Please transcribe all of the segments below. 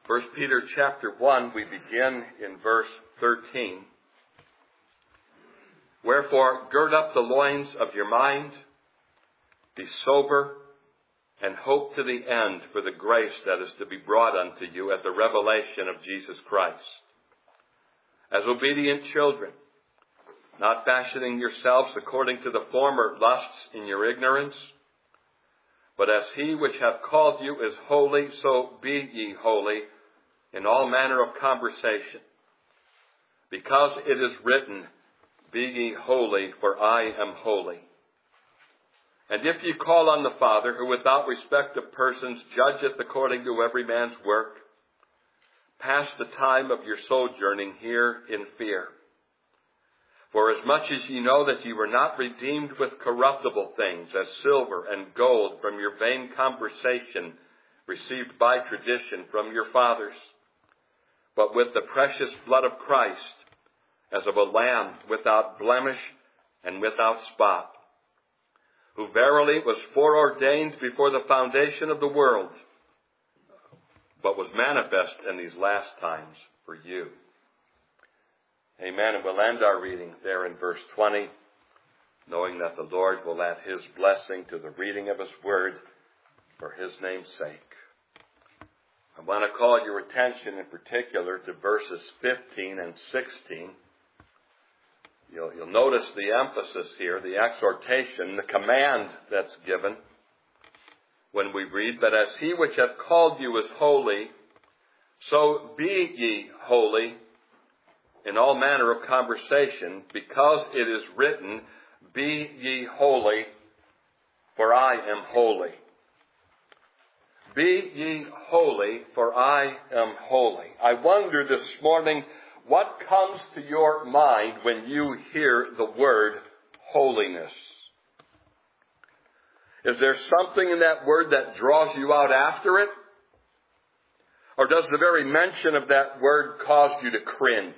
1 Peter chapter 1, we begin in verse 13. Wherefore, gird up the loins of your mind, be sober, and hope to the end for the grace that is to be brought unto you at the revelation of Jesus Christ. As obedient children, not fashioning yourselves according to the former lusts in your ignorance, but as he which hath called you is holy, so be ye holy in all manner of conversation. Because it is written, be ye holy, for I am holy. And if ye call on the Father, who without respect of persons judgeth according to every man's work, pass the time of your sojourning here in fear. For as much as ye know that ye were not redeemed with corruptible things, as silver and gold from your vain conversation received by tradition from your fathers, but with the precious blood of Christ, as of a lamb without blemish and without spot, who verily was foreordained before the foundation of the world, but was manifest in these last times for you. Amen. And we'll end our reading there in verse 20, knowing that the Lord will add his blessing to the reading of his word for his name's sake. I want to call your attention in particular to verses 15 and 16. You'll notice the emphasis here, the exhortation, the command that's given when we read, but as he which hath called you is holy, so be ye holy in all manner of conversation, because it is written, be ye holy, for I am holy. Be ye holy, for I am holy. I wonder this morning, what comes to your mind when you hear the word holiness? Is there something in that word that draws you out after it? Or does the very mention of that word cause you to cringe?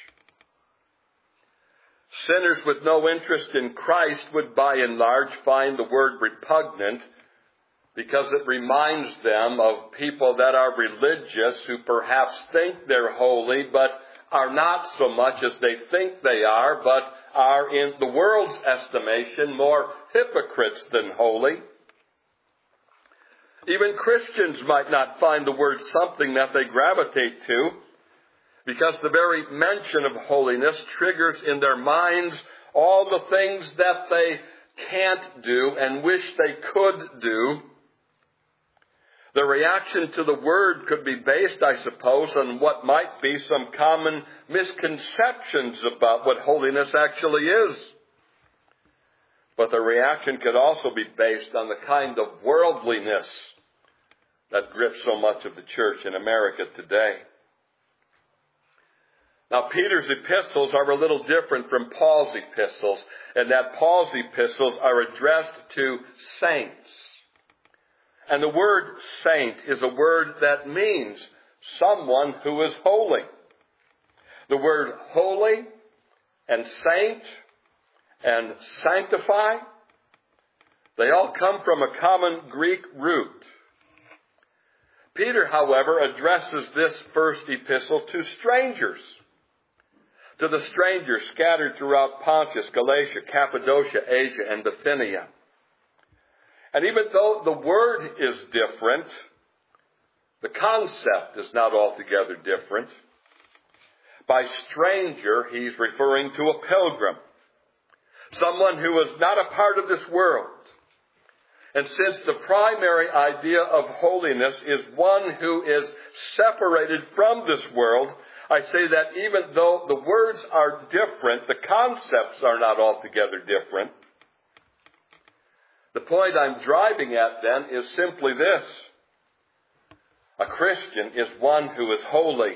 Sinners with no interest in Christ would by and large find the word repugnant because it reminds them of people that are religious who perhaps think they're holy but are not so much as they think they are, but are in the world's estimation more hypocrites than holy. Even Christians might not find the word something that they gravitate to, because the very mention of holiness triggers in their minds all the things that they can't do and wish they could do. The reaction to the word could be based, I suppose, on what might be some common misconceptions about what holiness actually is. But the reaction could also be based on the kind of worldliness that grips so much of the church in America today. Now, Peter's epistles are a little different from Paul's epistles, in that Paul's epistles are addressed to saints. And the word saint is a word that means someone who is holy. The word holy and saint and sanctify, they all come from a common Greek root. Peter, however, addresses this first epistle to strangers. To the strangers scattered throughout Pontus, Galatia, Cappadocia, Asia, and Bithynia. And even though the word is different, the concept is not altogether different. By stranger, he's referring to a pilgrim. Someone who is not a part of this world. And since the primary idea of holiness is one who is separated from this world, I say that even though the words are different, the concepts are not altogether different. The point I'm driving at then is simply this. A Christian is one who is holy.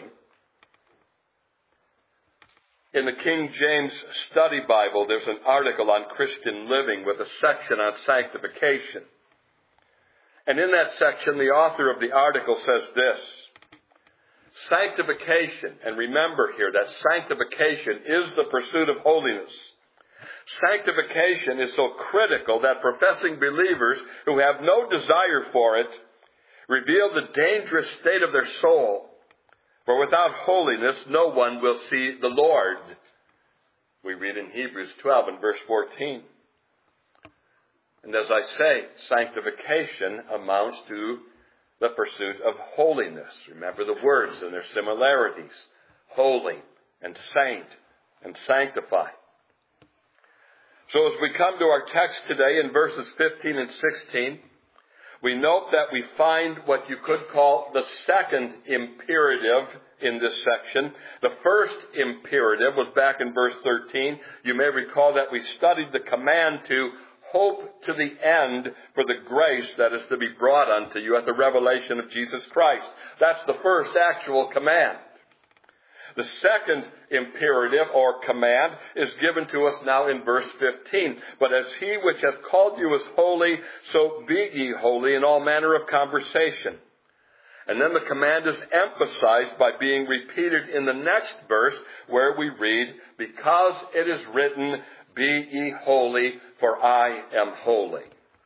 In the King James Study Bible, there's an article on Christian living with a section on sanctification. And in that section, the author of the article says this. Sanctification, and remember here that sanctification is the pursuit of holiness. Sanctification is so critical that professing believers who have no desire for it reveal the dangerous state of their soul For without holiness, no one will see the Lord. We read in Hebrews 12 and verse 14. And as I say, sanctification amounts to the pursuit of holiness. Remember the words and their similarities. Holy and saint and sanctify. So as we come to our text today in verses 15 and 16, we note that we find what you could call the second imperative in this section. The first imperative was back in verse 13. You may recall that we studied the command to hope to the end for the grace that is to be brought unto you at the revelation of Jesus Christ. That's the first actual command. The second imperative or command is given to us now in verse 15. But as he which hath called you is holy, so be ye holy in all manner of conversation. And then the command is emphasized by being repeated in the next verse where we read, because it is written, be ye holy, for I am holy.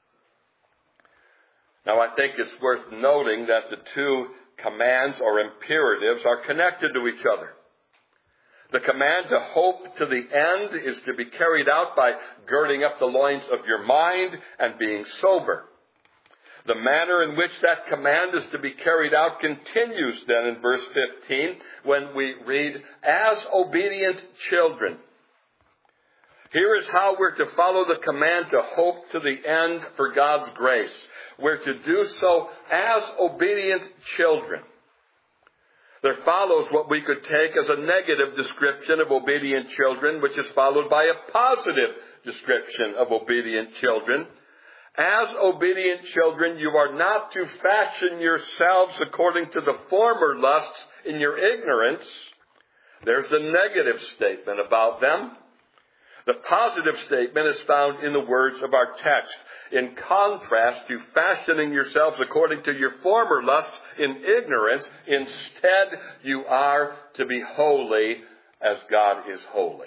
Now I think it's worth noting that the two commands or imperatives are connected to each other. The command to hope to the end is to be carried out by girding up the loins of your mind and being sober. The manner in which that command is to be carried out continues then in verse 15 when we read, as obedient children. Here is how we're to follow the command to hope to the end for God's grace. We're to do so as obedient children. There follows what we could take as a negative description of obedient children, which is followed by a positive description of obedient children. As obedient children, you are not to fashion yourselves according to the former lusts in your ignorance. There's the negative statement about them. The positive statement is found in the words of our text. In contrast to fashioning yourselves according to your former lusts in ignorance, instead you are to be holy as God is holy.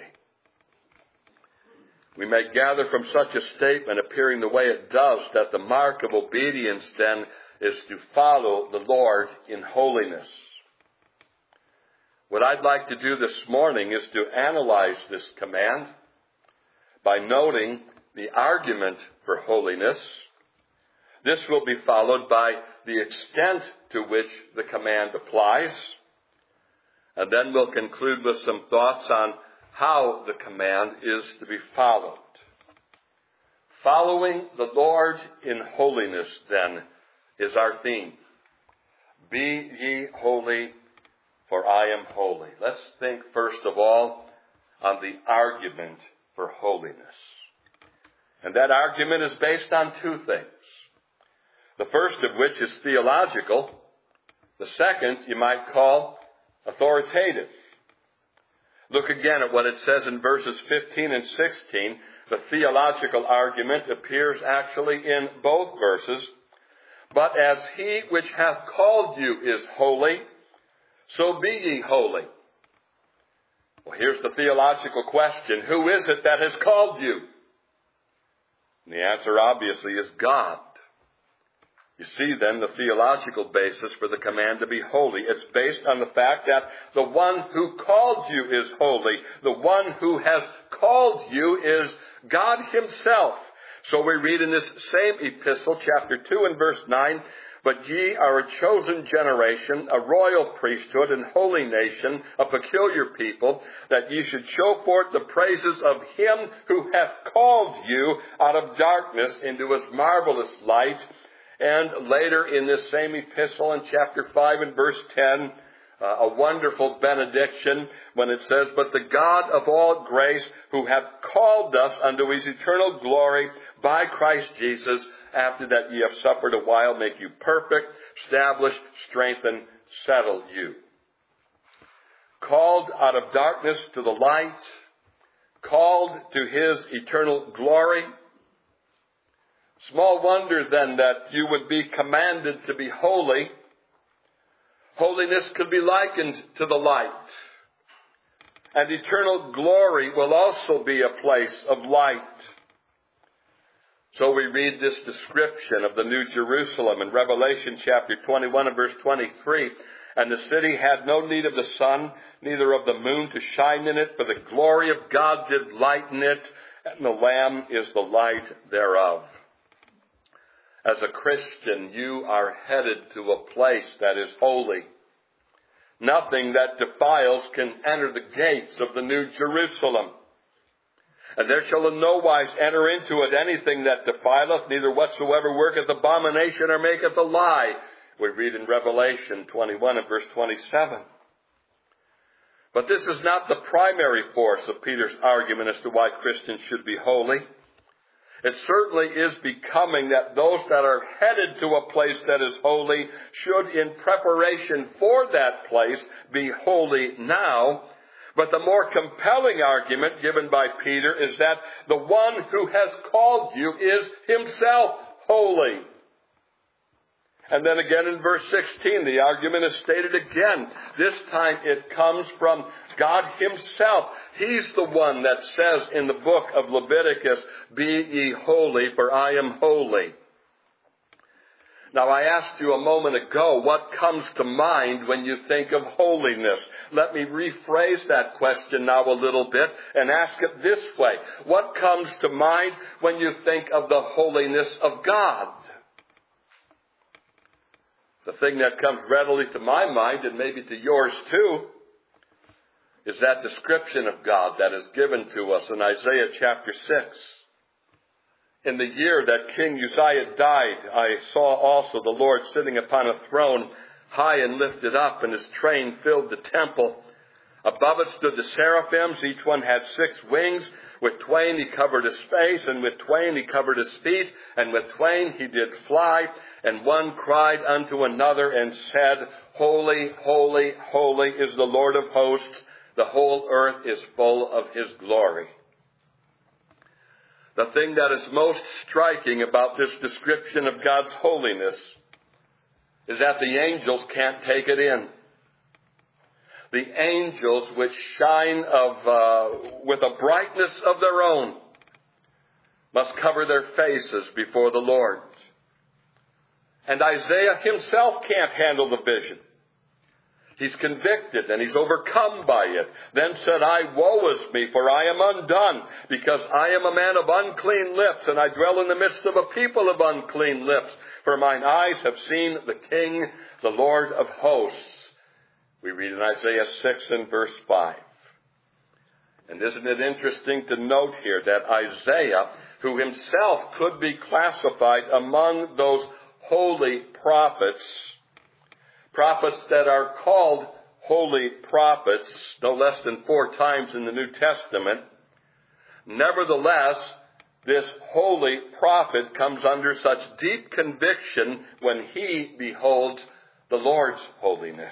We may gather from such a statement appearing the way it does that the mark of obedience then is to follow the Lord in holiness. What I'd like to do this morning is to analyze this command by noting the argument for holiness. This will be followed by the extent to which the command applies. And then we'll conclude with some thoughts on how the command is to be followed. Following the Lord in holiness, then, is our theme. Be ye holy, for I am holy. Let's think first of all on the argument for holiness. And that argument is based on two things. The first of which is theological. The second you might call authoritative. Look again at what it says in verses 15 and 16. The theological argument appears actually in both verses. But as he which hath called you is holy, so be ye holy. Well, here's the theological question. Who is it that has called you? And the answer obviously is God. You see then the theological basis for the command to be holy. It's based on the fact that the one who called you is holy. The one who has called you is God himself. So we read in this same epistle, chapter 2 and verse 9, but ye are a chosen generation, a royal priesthood, and holy nation, a peculiar people, that ye should show forth the praises of him who hath called you out of darkness into his marvelous light. And later in this same epistle, in chapter 5 and verse 10, a wonderful benediction when it says, but the God of all grace, who hath called us unto his eternal glory by Christ Jesus, after that ye have suffered a while, make you perfect, establish, strengthen, settle you. Called out of darkness to the light, called to his eternal glory. Small wonder then that you would be commanded to be holy. Holiness could be likened to the light. And eternal glory will also be a place of light. So we read this description of the New Jerusalem in Revelation chapter 21 and verse 23. And the city had no need of the sun, neither of the moon to shine in it, for the glory of God did lighten it, and the Lamb is the light thereof. As a Christian, you are headed to a place that is holy. Nothing that defiles can enter the gates of the New Jerusalem. And there shall in no wise enter into it anything that defileth, neither whatsoever worketh abomination or maketh a lie. We read in Revelation 21 and verse 27. But this is not the primary force of Peter's argument as to why Christians should be holy. It certainly is becoming that those that are headed to a place that is holy should, in preparation for that place, be holy now. But the more compelling argument given by Peter is that the one who has called you is himself holy. And then again in verse 16, the argument is stated again. This time it comes from God himself. He's the one that says in the book of Leviticus, "Be ye holy, for I am holy." Now, I asked you a moment ago, what comes to mind when you think of holiness? Let me rephrase that question now a little bit and ask it this way. What comes to mind when you think of the holiness of God? The thing that comes readily to my mind, and maybe to yours too, is that description of God that is given to us in Isaiah chapter 6. In the year that King Uzziah died, I saw also the Lord sitting upon a throne, high and lifted up, and his train filled the temple. Above it stood the seraphims. Each one had 6 wings. With twain he covered his face, and with twain he covered his feet, and with twain he did fly. And one cried unto another and said, Holy, holy, holy is the Lord of hosts. The whole earth is full of his glory. The thing that is most striking about this description of God's holiness is that the angels can't take it in. The angels, which shine with a brightness of their own, must cover their faces before the Lord. And Isaiah himself can't handle the vision. He's convicted and he's overcome by it. Then said I, Woe is me, for I am undone, because I am a man of unclean lips, and I dwell in the midst of a people of unclean lips. For mine eyes have seen the King, the Lord of hosts. We read in Isaiah 6 and verse 5. And isn't it interesting to note here that Isaiah, who himself could be classified among those holy prophets that are called holy prophets, no less than 4 times in the New Testament, nevertheless, this holy prophet comes under such deep conviction when he beholds the Lord's holiness.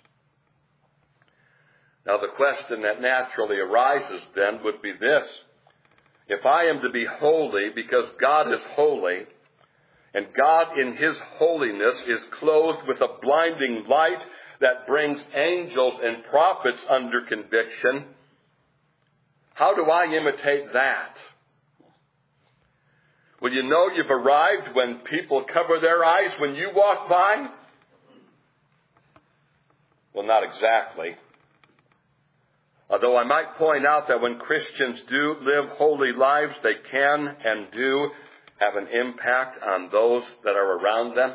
Now, the question that naturally arises then would be this. If I am to be holy because God is holy, and God in his holiness is clothed with a blinding light that brings angels and prophets under conviction, how do I imitate that? Will you know you've arrived when people cover their eyes when you walk by? Well, not exactly. Although I might point out that when Christians do live holy lives, they can and do have an impact on those that are around them.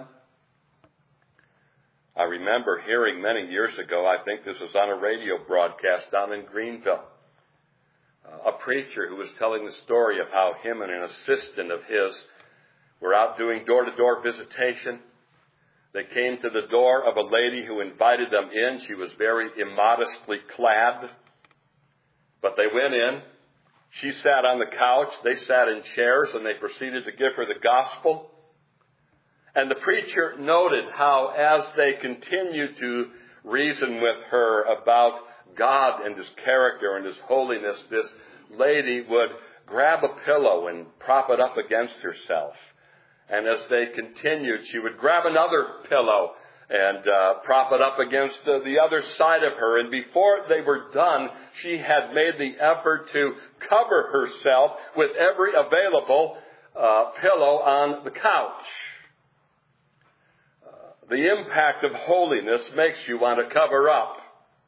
I remember hearing many years ago, I think this was on a radio broadcast down in Greenville, a preacher who was telling the story of how him and an assistant of his were out doing door-to-door visitation. They came to the door of a lady who invited them in. She was very immodestly clad, but they went in. She sat on the couch, they sat in chairs, and they proceeded to give her the gospel. And the preacher noted how, as they continued to reason with her about God and his character and his holiness, this lady would grab a pillow and prop it up against herself. And as they continued, she would grab another pillow and prop it up against the other side of her. And before they were done, she had made the effort to cover herself with every available pillow on the couch. the impact of holiness makes you want to cover up.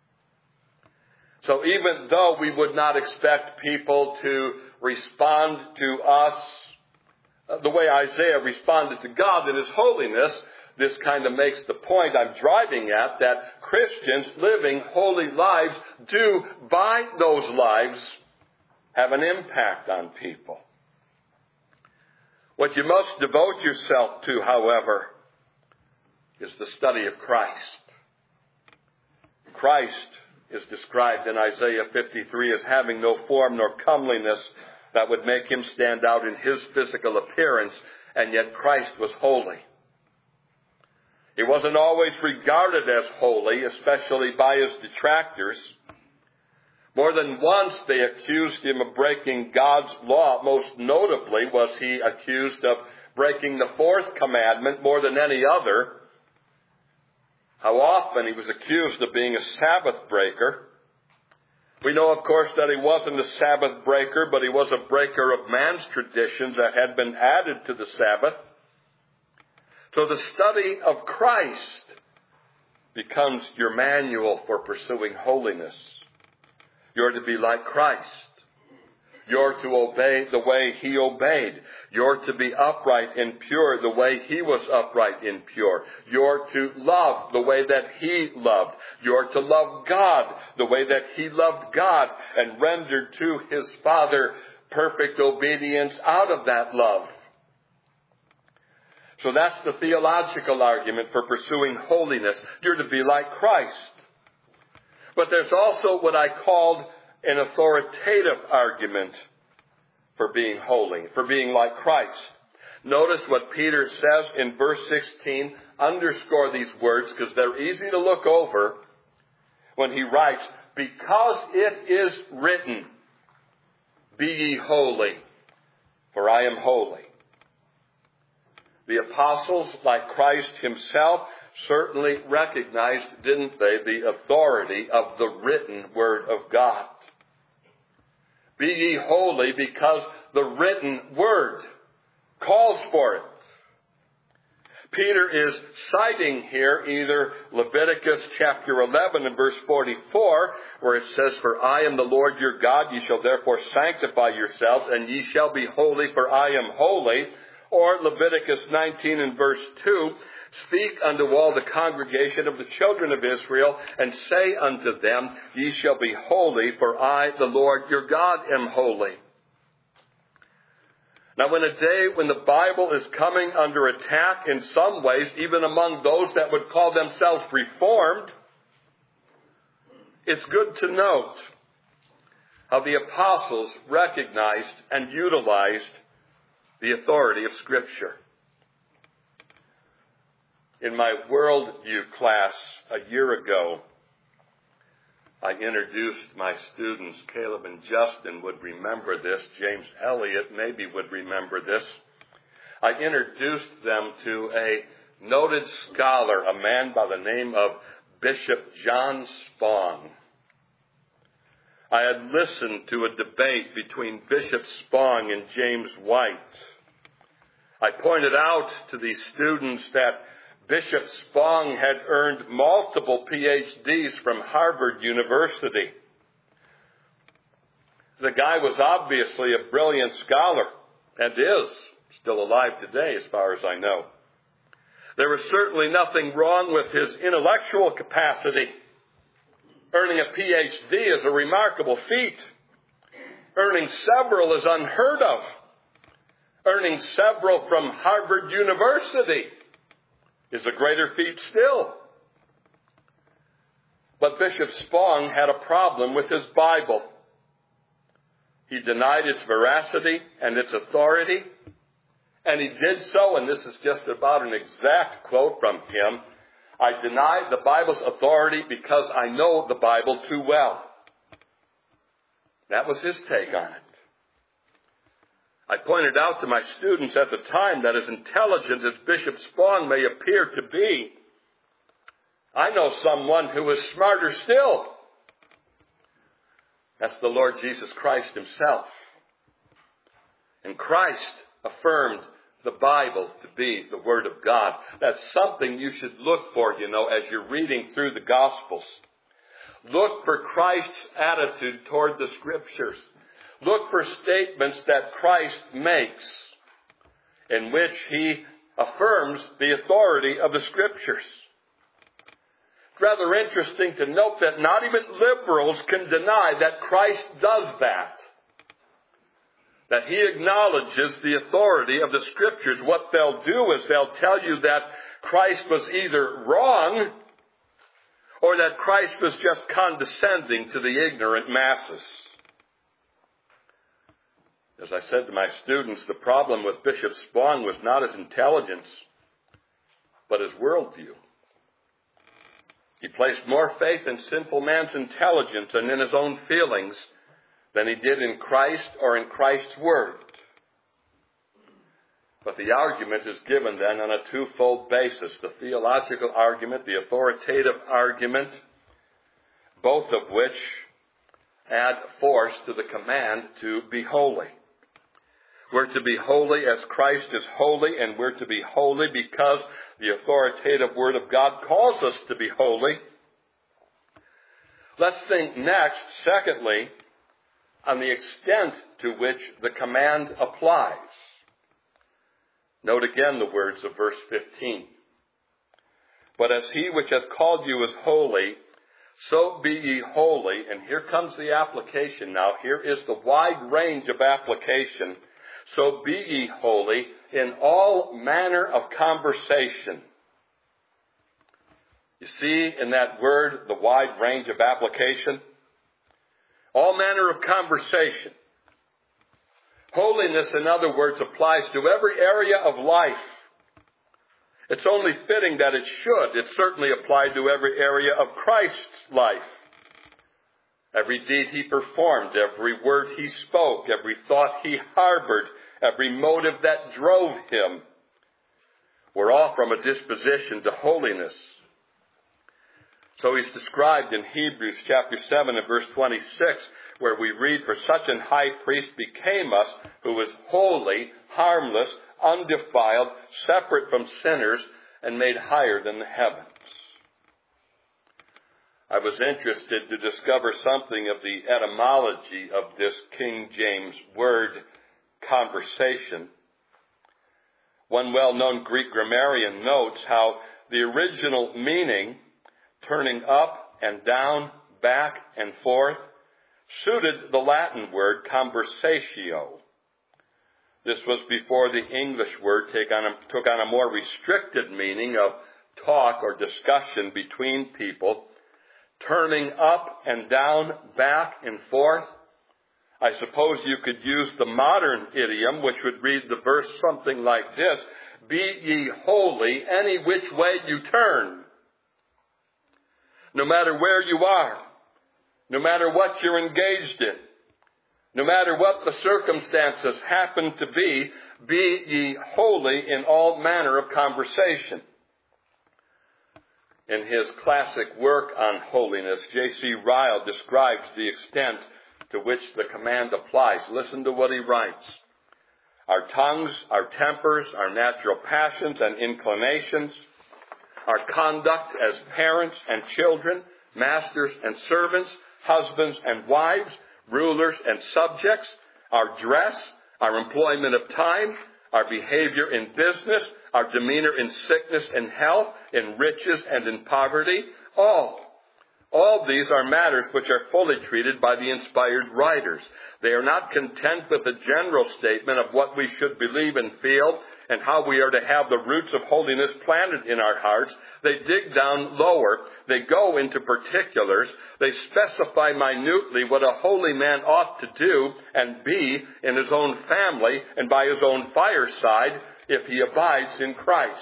So even though we would not expect people to respond to us the way Isaiah responded to God in His holiness, this kind of makes the point I'm driving at, that Christians living holy lives do, by those lives, have an impact on people. What you must devote yourself to, however, is the study of Christ. Christ is described in Isaiah 53 as having no form nor comeliness that would make Him stand out in His physical appearance, and yet Christ was holy. He wasn't always regarded as holy, especially by His detractors. More than once they accused Him of breaking God's law. Most notably was He accused of breaking the fourth commandment more than any other. How often He was accused of being a Sabbath breaker. We know, of course, that He wasn't a Sabbath breaker, but He was a breaker of man's traditions that had been added to the Sabbath. So the study of Christ becomes your manual for pursuing holiness. You're to be like Christ. You're to obey the way He obeyed. You're to be upright and pure the way He was upright and pure. You're to love the way that He loved. You're to love God the way that He loved God and rendered to His Father perfect obedience out of that love. So that's the theological argument for pursuing holiness. You're to be like Christ. But there's also what I called an authoritative argument for being holy, for being like Christ. Notice what Peter says in verse 16. Underscore these words because they're easy to look over when he writes, because it is written, be ye holy, for I am holy. The apostles, like Christ Himself, certainly recognized, didn't they, the authority of the written Word of God. Be ye holy because the written Word calls for it. Peter is citing here either Leviticus chapter 11 and verse 44, where it says, for I am the Lord your God, ye shall therefore sanctify yourselves, and ye shall be holy, for I am holy. Or Leviticus 19 and verse 2, speak unto all the congregation of the children of Israel, and say unto them, ye shall be holy, for I, the Lord your God, am holy. Now, in a day when the Bible is coming under attack in some ways, even among those that would call themselves Reformed, it's good to note how the apostles recognized and utilized the authority of Scripture. In my worldview class a year ago, I introduced my students. Caleb and Justin would remember this. James Elliott maybe would remember this. I introduced them to a noted scholar, a man by the name of Bishop John Spong. I had listened to a debate between Bishop Spong and James White. I pointed out to these students that Bishop Spong had earned multiple PhDs from Harvard University. The guy was obviously a brilliant scholar, and is still alive today as far as I know. There was certainly nothing wrong with his intellectual capacity. Earning a PhD is a remarkable feat. Earning several is unheard of. Earning several from Harvard University is a greater feat still. But Bishop Spong had a problem with his Bible. He denied its veracity and its authority. And he did so, and this is just about an exact quote from him, I deny the Bible's authority because I know the Bible too well. That was his take on it. I pointed out to my students at the time that as intelligent as Bishop Spong may appear to be, I know someone who is smarter still. That's the Lord Jesus Christ Himself. And Christ affirmed the Bible to be the Word of God. That's something you should look for, as you're reading through the Gospels. Look for Christ's attitude toward the Scriptures. Look for statements that Christ makes in which he affirms the authority of the Scriptures. It's rather interesting to note that not even liberals can deny that Christ does that. That he acknowledges the authority of the Scriptures. What they'll do is they'll tell you that Christ was either wrong or that Christ was just condescending to the ignorant masses. As I said to my students, the problem with Bishop Spong was not his intelligence, but his worldview. He placed more faith in sinful man's intelligence and in his own feelings than he did in Christ or in Christ's Word. But the argument is given then on a twofold basis, the theological argument, the authoritative argument, both of which add force to the command to be holy. We're to be holy as Christ is holy, and we're to be holy because the authoritative Word of God calls us to be holy. Let's think next, secondly, on the extent to which the command applies. Note again the words of verse 15. But as he which hath called you is holy, so be ye holy. And here comes the application now. Here is the wide range of application. So be ye holy in all manner of conversation. You see in that word the wide range of application? All manner of conversation. Holiness, in other words, applies to every area of life. It's only fitting that it should. It certainly applied to every area of Christ's life. Every deed he performed, every word he spoke, every thought he harbored, every motive that drove him were all from a disposition to holiness. So he's described in Hebrews chapter 7 and verse 26, where we read, For such an high priest became us, who is holy, harmless, undefiled, separate from sinners, and made higher than the heavens. I was interested to discover something of the etymology of this King James word, conversation. One well-known Greek grammarian notes how the original meaning, turning up and down, back and forth, suited the Latin word conversatio. This was before the English word took on a more restricted meaning of talk or discussion between people. Turning up and down, back and forth. I suppose you could use the modern idiom, which would read the verse something like this: Be ye holy any which way you turn. No matter where you are, no matter what you're engaged in, no matter what the circumstances happen to be ye holy in all manner of conversation. In his classic work on holiness, J.C. Ryle describes the extent to which the command applies. Listen to what he writes. Our tongues, our tempers, our natural passions and inclinations, our conduct as parents and children, masters and servants, husbands and wives, rulers and subjects, our dress, our employment of time, our behavior in business, our demeanor in sickness and health, in riches and in poverty, all these are matters which are fully treated by the inspired writers. They are not content with the general statement of what we should believe and feel and how we are to have the roots of holiness planted in our hearts. They dig down lower. They go into particulars. They specify minutely what a holy man ought to do and be in his own family and by his own fireside if he abides in Christ.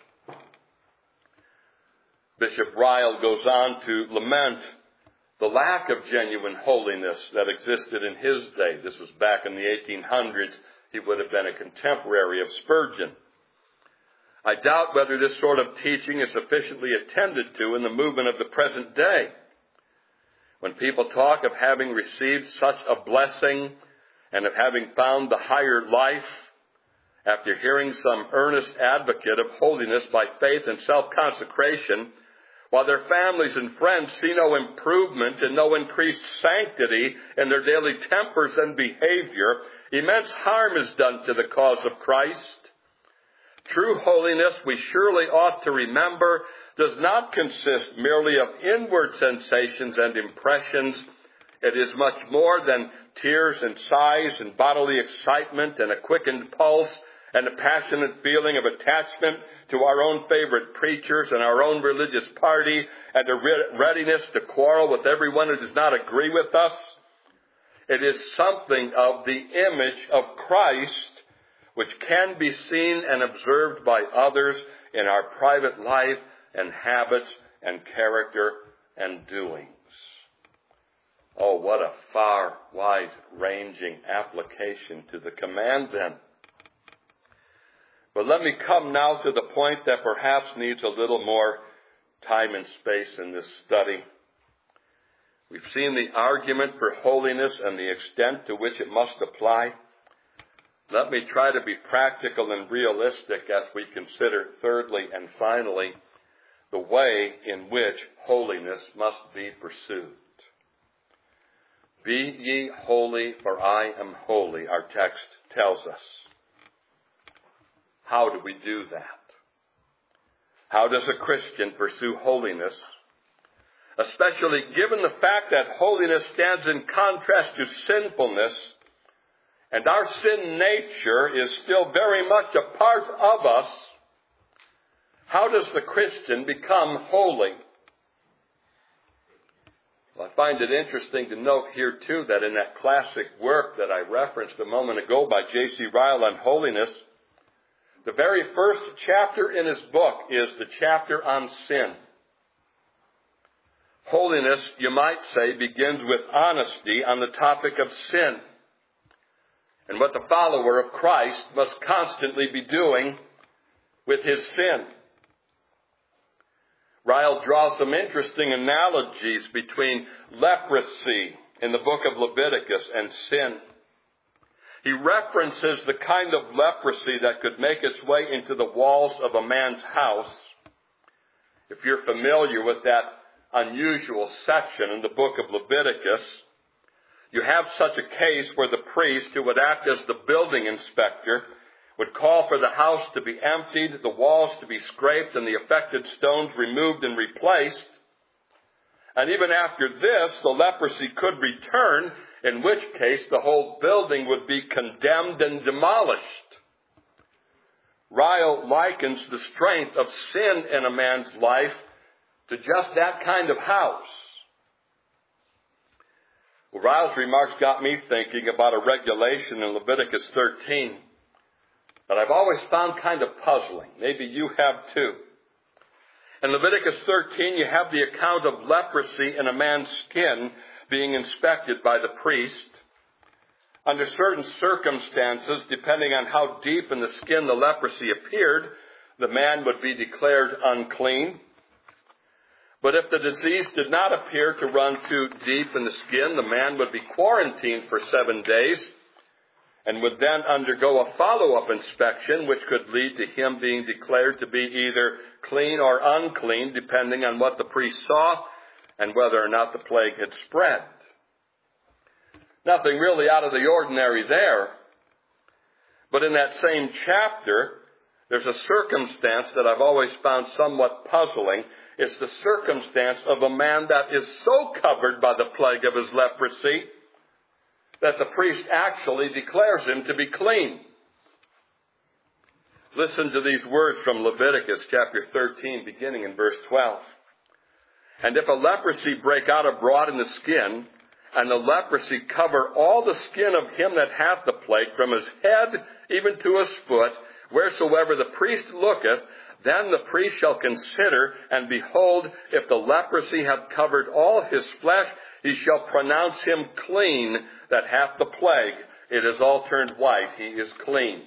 Bishop Ryle goes on to lament the lack of genuine holiness that existed in his day. This was back in the 1800s. He would have been a contemporary of Spurgeon. I doubt whether this sort of teaching is sufficiently attended to in the movement of the present day. When people talk of having received such a blessing and of having found the higher life after hearing some earnest advocate of holiness by faith and self-consecration, while their families and friends see no improvement and no increased sanctity in their daily tempers and behavior, immense harm is done to the cause of Christ. True holiness, we surely ought to remember, does not consist merely of inward sensations and impressions. It is much more than tears and sighs and bodily excitement and a quickened pulse and a passionate feeling of attachment to our own favorite preachers and our own religious party and a readiness to quarrel with everyone who does not agree with us. It is something of the image of Christ which can be seen and observed by others in our private life and habits and character and doings. Oh, what a far, wide-ranging application to the command then. But let me come now to the point that perhaps needs a little more time and space in this study. We've seen the argument for holiness and the extent to which it must apply. Let me try to be practical and realistic as we consider, thirdly and finally, the way in which holiness must be pursued. Be ye holy, for I am holy, our text tells us. How do we do that? How does a Christian pursue holiness? Especially given the fact that holiness stands in contrast to sinfulness, and our sin nature is still very much a part of us. How does the Christian become holy? Well, I find it interesting to note here, too, that in that classic work that I referenced a moment ago by J.C. Ryle on holiness, the very first chapter in his book is the chapter on sin. Holiness, you might say, begins with honesty on the topic of sin and what the follower of Christ must constantly be doing with his sin. Ryle draws some interesting analogies between leprosy in the book of Leviticus and sin. He references the kind of leprosy that could make its way into the walls of a man's house. If you're familiar with that unusual section in the book of Leviticus, you have such a case where the priest, who would act as the building inspector, would call for the house to be emptied, the walls to be scraped, and the affected stones removed and replaced. And even after this, the leprosy could return, in which case the whole building would be condemned and demolished. Ryle likens the strength of sin in a man's life to just that kind of house. Well, Ryle's remarks got me thinking about a regulation in Leviticus 13 that I've always found kind of puzzling. Maybe you have too. In Leviticus 13, you have the account of leprosy in a man's skin being inspected by the priest. Under certain circumstances, depending on how deep in the skin the leprosy appeared, the man would be declared unclean. But if the disease did not appear to run too deep in the skin, the man would be quarantined for 7 days and would then undergo a follow-up inspection, which could lead to him being declared to be either clean or unclean, depending on what the priest saw and whether or not the plague had spread. Nothing really out of the ordinary there. But in that same chapter, there's a circumstance that I've always found somewhat puzzling. It's the circumstance of a man that is so covered by the plague of his leprosy that the priest actually declares him to be clean. Listen to these words from Leviticus chapter 13, beginning in verse 12. And if a leprosy break out abroad in the skin, and the leprosy cover all the skin of him that hath the plague, from his head even to his foot, wheresoever the priest looketh, then the priest shall consider, and behold, if the leprosy hath covered all his flesh, he shall pronounce him clean that hath the plague. It is all turned white. He is clean.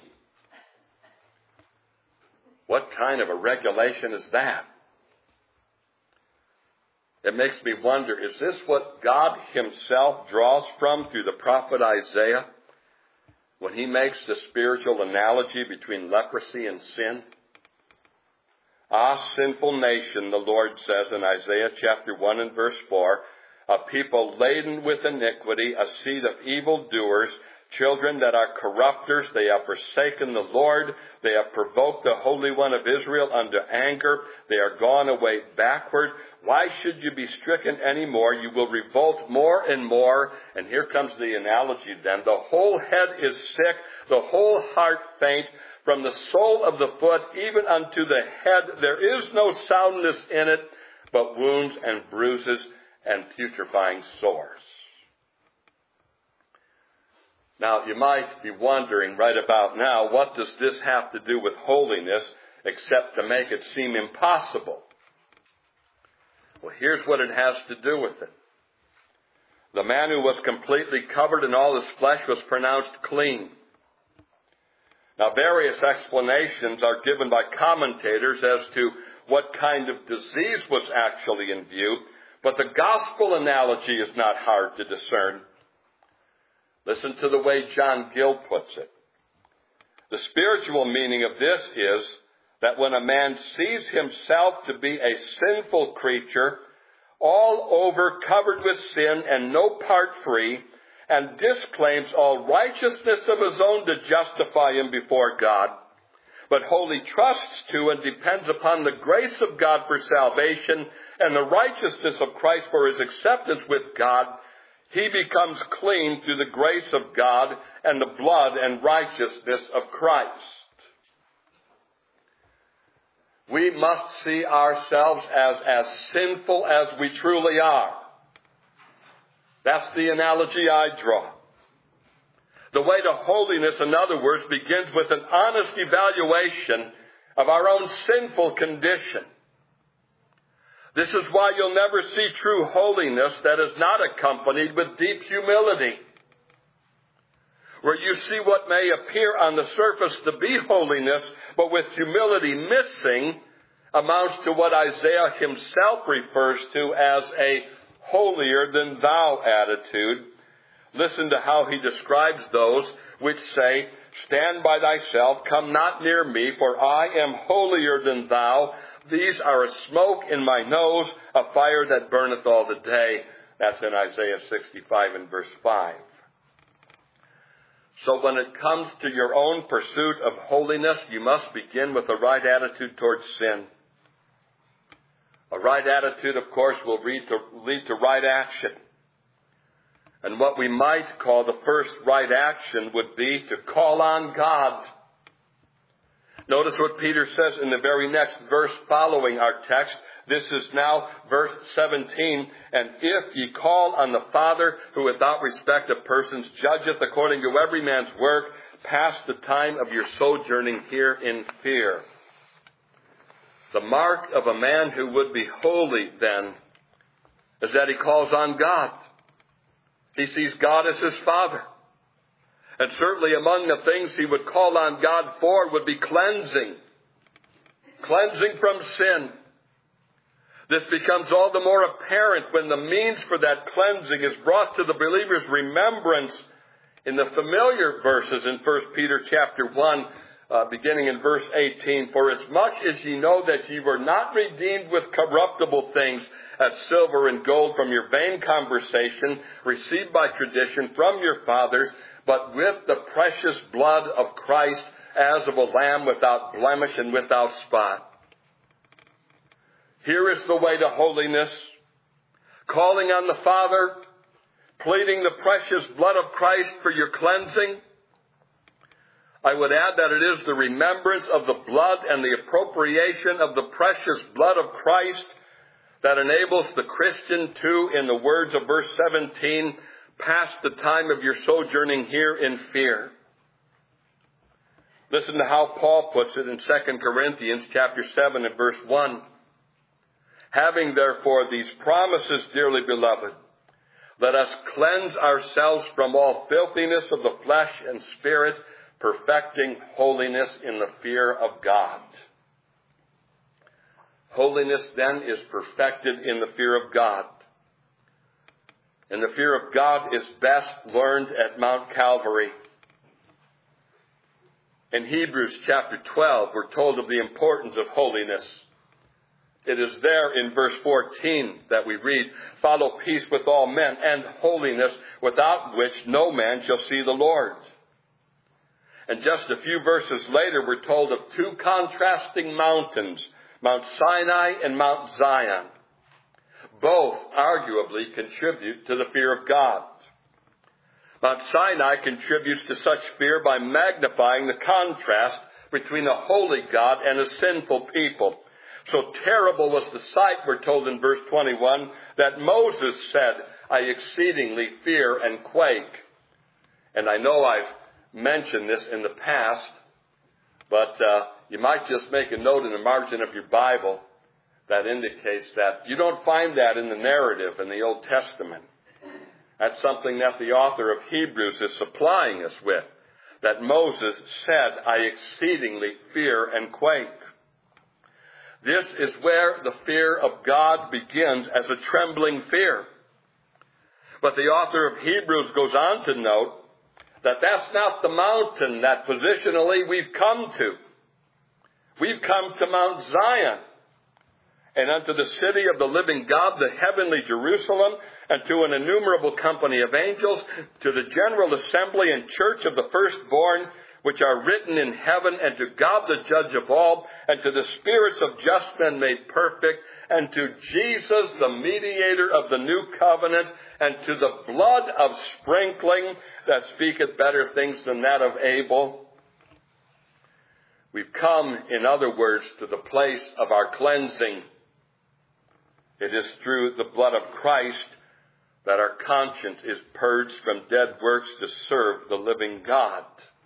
What kind of a regulation is that? It makes me wonder, is this what God himself draws from through the prophet Isaiah? when he makes the spiritual analogy between leprosy and sin? Ah, sinful nation, the Lord says in Isaiah chapter 1 and verse 4, a people laden with iniquity, a seed of evildoers, children that are corrupters. They have forsaken the Lord. They have provoked the Holy One of Israel unto anger. They are gone away backward. Why should you be stricken any more? You will revolt more and more. And here comes the analogy then. The whole head is sick, the whole heart faint. From the sole of the foot even unto the head there is no soundness in it, but wounds and bruises and putrefying sores. Now, you might be wondering right about now, what does this have to do with holiness except to make it seem impossible? Well, here's what it has to do with it. The man who was completely covered in all his flesh was pronounced clean. Now, various explanations are given by commentators as to what kind of disease was actually in view, but the gospel analogy is not hard to discern. Listen to the way John Gill puts it. The spiritual meaning of this is that when a man sees himself to be a sinful creature, all over covered with sin and no part free, and disclaims all righteousness of his own to justify him before God, but wholly trusts to and depends upon the grace of God for salvation and the righteousness of Christ for his acceptance with God, he becomes clean through the grace of God and the blood and righteousness of Christ. We must see ourselves as sinful as we truly are. That's the analogy I draw. The way to holiness, in other words, begins with an honest evaluation of our own sinful condition. This is why you'll never see true holiness that is not accompanied with deep humility. Where you see what may appear on the surface to be holiness, but with humility missing, amounts to what Isaiah himself refers to as a holier than thou attitude. Listen to how he describes those which say, stand by thyself, come not near me, for I am holier than thou. These are a smoke in my nose, a fire that burneth all the day. That's in Isaiah 65 and verse 5. So when it comes to your own pursuit of holiness, you must begin with a right attitude towards sin. A right attitude, of course, will lead to right action. And what we might call the first right action would be to call on God. Notice what Peter says in the very next verse following our text. This is now verse 17. And if ye call on the Father, who without respect of persons judgeth according to every man's work, pass the time of your sojourning here in fear. The mark of a man who would be holy, then, is that he calls on God. He sees God as his Father. And certainly among the things he would call on God for would be cleansing. Cleansing from sin. This becomes all the more apparent when the means for that cleansing is brought to the believer's remembrance in the familiar verses in 1 Peter chapter 1, beginning in verse 18. For as much as ye know that ye were not redeemed with corruptible things, as silver and gold from your vain conversation, received by tradition from your fathers, but with the precious blood of Christ, as of a lamb without blemish and without spot. Here is the way to holiness. Calling on the Father, pleading the precious blood of Christ for your cleansing. I would add that it is the remembrance of the blood and the appropriation of the precious blood of Christ that enables the Christian to, in the words of verse 17, pass the time of your sojourning here in fear. Listen to how Paul puts it in 2 Corinthians chapter 7 and verse 1. Having therefore these promises, dearly beloved, let us cleanse ourselves from all filthiness of the flesh and spirit, perfecting holiness in the fear of God. Holiness then is perfected in the fear of God. And the fear of God is best learned at Mount Calvary. In Hebrews chapter 12, we're told of the importance of holiness. It is there in verse 14 that we read, "Follow peace with all men and holiness, without which no man shall see the Lord." And just a few verses later, we're told of two contrasting mountains, Mount Sinai and Mount Zion. Both arguably contribute to the fear of God. Mount Sinai contributes to such fear by magnifying the contrast between a holy God and a sinful people. So terrible was the sight, we're told in verse 21, that Moses said, "I exceedingly fear and quake." And I know I've mentioned this in the past, but you might just make a note in the margin of your Bible that indicates that you don't find that in the narrative in the Old Testament. That's something that the author of Hebrews is supplying us with, that Moses said, "I exceedingly fear and quake." This is where the fear of God begins as a trembling fear. But the author of Hebrews goes on to note that that's not the mountain that positionally we've come to. We've come to Mount Zion, and unto the city of the living God, the heavenly Jerusalem, and to an innumerable company of angels, to the general assembly and church of the firstborn, which are written in heaven, and to God the judge of all, and to the spirits of just men made perfect, and to Jesus, the mediator of the new covenant, and to the blood of sprinkling that speaketh better things than that of Abel. We've come, in other words, to the place of our cleansing. It is through the blood of Christ that our conscience is purged from dead works to serve the living God.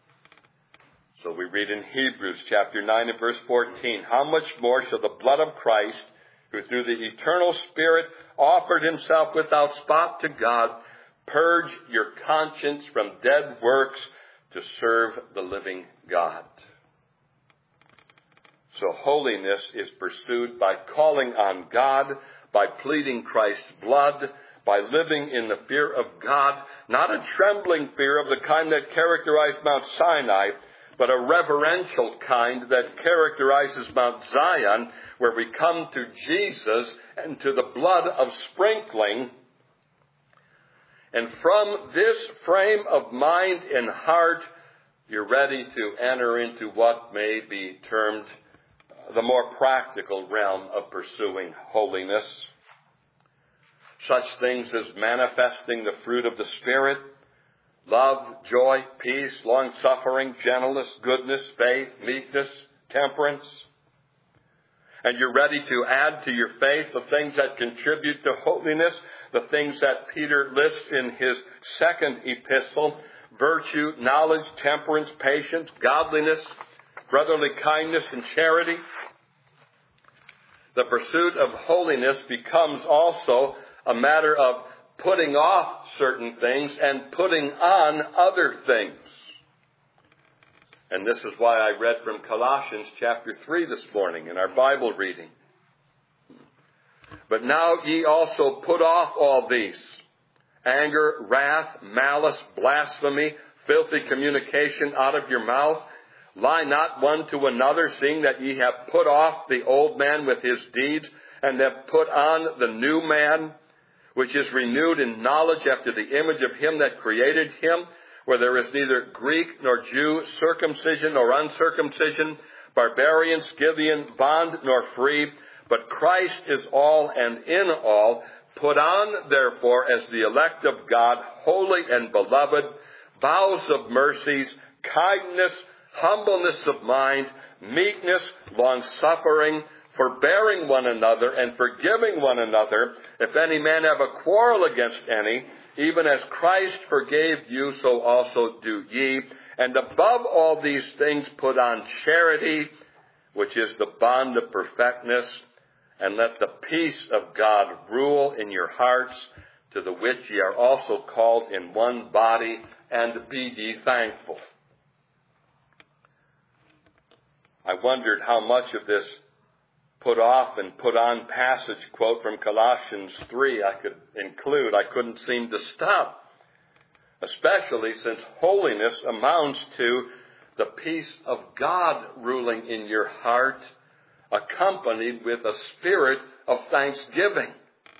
So we read in Hebrews chapter 9 and verse 14, "How much more shall the blood of Christ, who through the eternal Spirit offered himself without spot to God, purge your conscience from dead works to serve the living God." So holiness is pursued by calling on God, by pleading Christ's blood, by living in the fear of God, not a trembling fear of the kind that characterized Mount Sinai, but a reverential kind that characterizes Mount Zion, where we come to Jesus and to the blood of sprinkling. And from this frame of mind and heart, you're ready to enter into what may be termed the more practical realm of pursuing holiness. Such things as manifesting the fruit of the Spirit, love, joy, peace, long-suffering, gentleness, goodness, faith, meekness, temperance. And you're ready to add to your faith the things that contribute to holiness, the things that Peter lists in his second epistle: virtue, knowledge, temperance, patience, godliness, brotherly kindness, and charity. The pursuit of holiness becomes also a matter of putting off certain things and putting on other things. And this is why I read from Colossians chapter 3 this morning in our Bible reading. "But now ye also put off all these: anger, wrath, malice, blasphemy, filthy communication out of your mouth. Lie not one to another, seeing that ye have put off the old man with his deeds, and have put on the new man, which is renewed in knowledge after the image of him that created him, where there is neither Greek nor Jew, circumcision nor uncircumcision, barbarian, Scythian, bond nor free, but Christ is all and in all. Put on, therefore, as the elect of God, holy and beloved, vows of mercies, kindness, humbleness of mind, meekness, long-suffering, forbearing one another, and forgiving one another. If any man have a quarrel against any, even as Christ forgave you, so also do ye. And above all these things put on charity, which is the bond of perfectness. And let the peace of God rule in your hearts, to the which ye are also called in one body, and be ye thankful." I wondered how much of this put off and put on passage quote from Colossians 3 I could include. I couldn't seem to stop, especially since holiness amounts to the peace of God ruling in your heart, accompanied with a spirit of thanksgiving.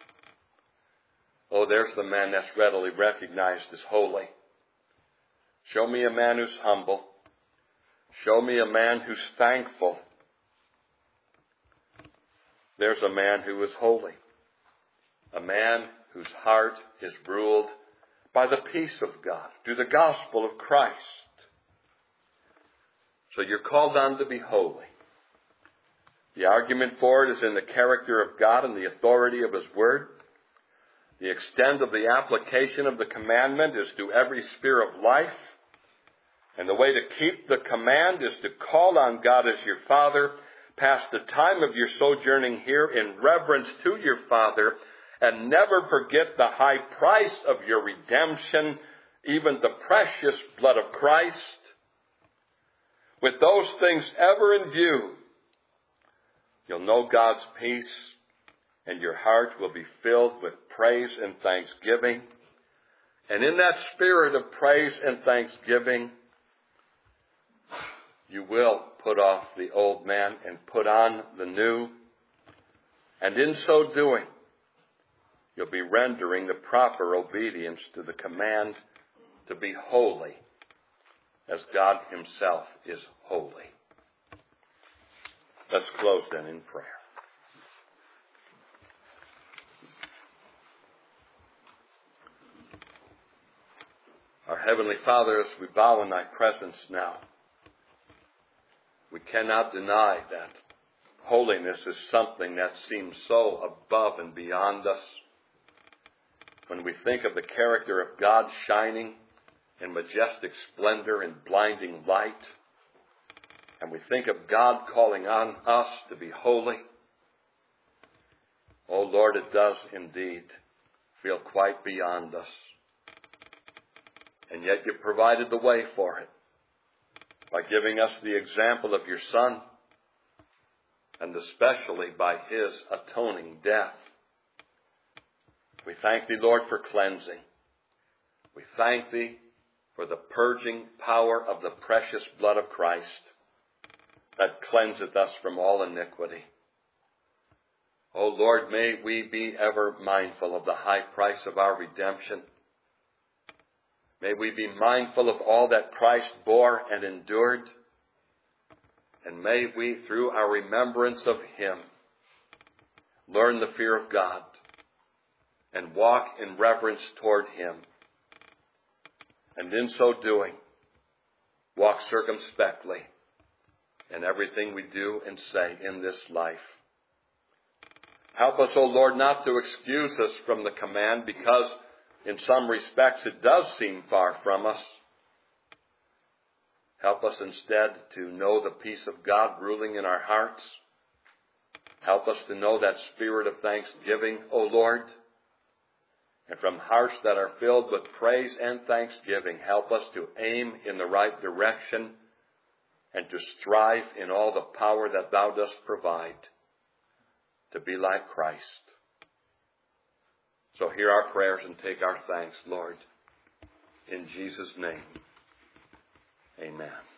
Oh, there's the man that's readily recognized as holy. Show me a man who's humble. Show me a man who's thankful. There's a man who is holy. A man whose heart is ruled by the peace of God, through the gospel of Christ. So you're called on to be holy. The argument for it is in the character of God and the authority of His Word. The extent of the application of the commandment is to every sphere of life. And the way to keep the command is to call on God as your Father, pass the time of your sojourning here in reverence to your Father, and never forget the high price of your redemption, even the precious blood of Christ. With those things ever in view, you'll know God's peace, and your heart will be filled with praise and thanksgiving. And in that spirit of praise and thanksgiving, you will put off the old man and put on the new. And in so doing, you'll be rendering the proper obedience to the command to be holy, as God Himself is holy. Let's close then in prayer. Our Heavenly Father, as we bow in Thy presence now, we cannot deny that holiness is something that seems so above and beyond us. When we think of the character of God shining in majestic splendor and blinding light, and we think of God calling on us to be holy, oh Lord, it does indeed feel quite beyond us. And yet you provided the way for it by giving us the example of your Son, and especially by His atoning death. We thank Thee, Lord, for cleansing. We thank Thee for the purging power of the precious blood of Christ that cleanseth us from all iniquity. O Lord, may we be ever mindful of the high price of our redemption. May we be mindful of all that Christ bore and endured. And may we, through our remembrance of Him, learn the fear of God and walk in reverence toward Him. And in so doing, walk circumspectly in everything we do and say in this life. Help us, O Lord, not to excuse us from the command, because in some respects it does seem far from us. Help us instead to know the peace of God ruling in our hearts. Help us to know that spirit of thanksgiving, O Lord. And from hearts that are filled with praise and thanksgiving, help us to aim in the right direction and to strive in all the power that Thou dost provide to be like Christ. So hear our prayers and take our thanks, Lord. In Jesus' name, amen.